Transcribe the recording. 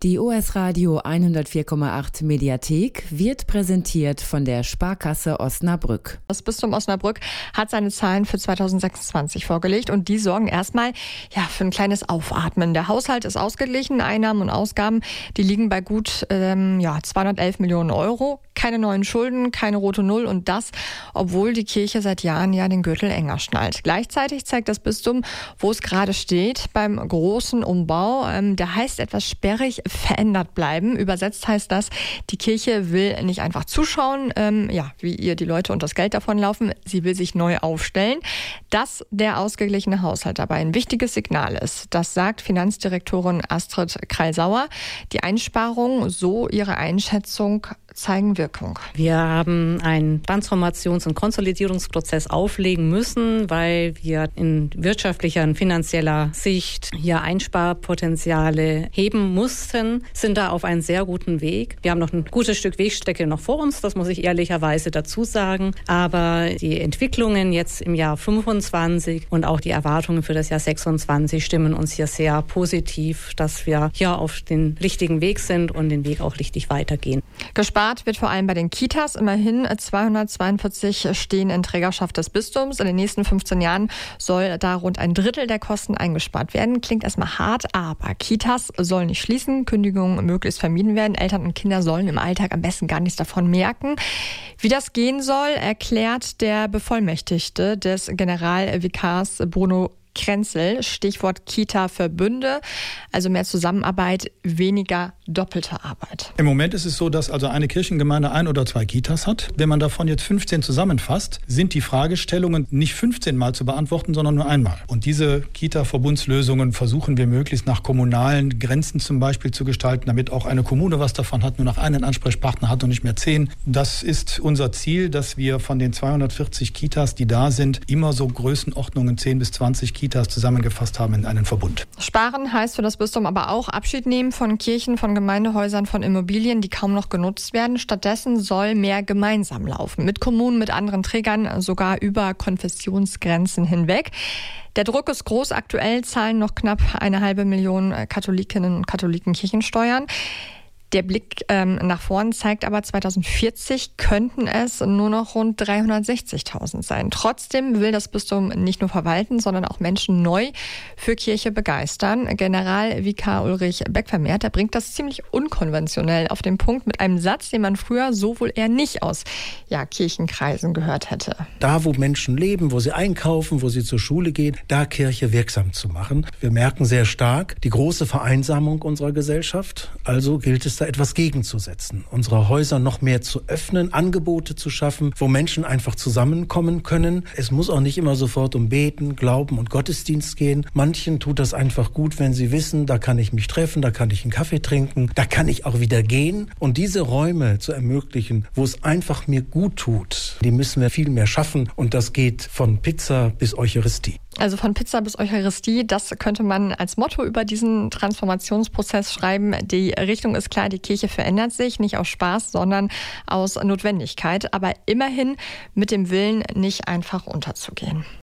Die OS Radio 104,8 Mediathek wird präsentiert von der Sparkasse Osnabrück. Das Bistum Osnabrück hat seine Zahlen für 2026 vorgelegt und die sorgen erstmal für ein kleines Aufatmen. Der Haushalt ist ausgeglichen, Einnahmen und Ausgaben, die liegen bei gut 211 Millionen Euro. Keine neuen Schulden, keine rote Null und das, obwohl die Kirche seit Jahren den Gürtel enger schnallt. Gleichzeitig zeigt das Bistum, wo es gerade steht beim großen Umbau. Der heißt etwas sperrig, verändert bleiben. Übersetzt heißt das, die Kirche will nicht einfach zuschauen, wie ihr die Leute und das Geld davonlaufen. Sie will sich neu aufstellen. Dass der ausgeglichene Haushalt dabei ein wichtiges Signal ist, das sagt Finanzdirektorin Astrid Kreil-Sauer. Die Einsparungen, so ihre Einschätzung, zeigen Wirkung. Wir haben einen Transformations- und Konsolidierungsprozess auflegen müssen, weil wir in wirtschaftlicher und finanzieller Sicht hier Einsparpotenziale heben mussten, sind da auf einem sehr guten Weg. Wir haben noch ein gutes Stück Wegstrecke noch vor uns, das muss ich ehrlicherweise dazu sagen. Aber die Entwicklungen jetzt im Jahr 25 und auch die Erwartungen für das Jahr 26 stimmen uns hier sehr positiv, dass wir hier auf den richtigen Weg sind und den Weg auch richtig weitergehen. Gespart wird vor allem bei den Kitas. Immerhin 242 stehen in Trägerschaft des Bistums. In den nächsten 15 Jahren soll da rund ein Drittel der Kosten eingespart werden. Klingt erstmal hart, aber Kitas sollen nicht schließen, Kündigungen möglichst vermieden werden. Eltern und Kinder sollen im Alltag am besten gar nichts davon merken. Wie das gehen soll, erklärt der Bevollmächtigte des Generalvikars Bruno Krenzel, Stichwort Kita-Verbünde, also mehr Zusammenarbeit, weniger doppelte Arbeit. Im Moment ist es so, dass also eine Kirchengemeinde 1 oder 2 Kitas hat. Wenn man davon jetzt 15 zusammenfasst, sind die Fragestellungen nicht 15 Mal zu beantworten, sondern nur einmal. Und diese Kita-Verbundslösungen versuchen wir möglichst nach kommunalen Grenzen zum Beispiel zu gestalten, damit auch eine Kommune was davon hat, nur noch einen Ansprechpartner hat und nicht mehr 10. Das ist unser Ziel, dass wir von den 240 Kitas, die da sind, immer so Größenordnungen 10 bis 20 Kitas zusammengefasst haben in einen Verbund. Sparen heißt für das Bistum aber auch Abschied nehmen von Kirchen, von Gemeindehäusern, von Immobilien, die kaum noch genutzt werden. Stattdessen soll mehr gemeinsam laufen. Mit Kommunen, mit anderen Trägern, sogar über Konfessionsgrenzen hinweg. Der Druck ist groß. Aktuell zahlen noch knapp 1,5 Million Katholikinnen und Katholiken Kirchensteuern. Der Blick nach vorn zeigt aber, 2040 könnten es nur noch rund 360.000 sein. Trotzdem will das Bistum nicht nur verwalten, sondern auch Menschen neu für Kirche begeistern. Generalvikar Ulrich Beckvermehrt, der bringt das ziemlich unkonventionell auf den Punkt mit einem Satz, den man früher so wohl eher nicht aus Kirchenkreisen gehört hätte. Da, wo Menschen leben, wo sie einkaufen, wo sie zur Schule gehen, da Kirche wirksam zu machen. Wir merken sehr stark die große Vereinsamung unserer Gesellschaft. Also gilt es da etwas gegenzusetzen, unsere Häuser noch mehr zu öffnen, Angebote zu schaffen, wo Menschen einfach zusammenkommen können. Es muss auch nicht immer sofort um Beten, Glauben und Gottesdienst gehen. Manchen tut das einfach gut, wenn sie wissen, da kann ich mich treffen, da kann ich einen Kaffee trinken, da kann ich auch wieder gehen. Und diese Räume zu ermöglichen, wo es einfach mir gut tut, die müssen wir viel mehr schaffen. Und das geht von Pizza bis Eucharistie. Also von Pizza bis Eucharistie, das könnte man als Motto über diesen Transformationsprozess schreiben. Die Richtung ist klar, die Kirche verändert sich, nicht aus Spaß, sondern aus Notwendigkeit, aber immerhin mit dem Willen, nicht einfach unterzugehen.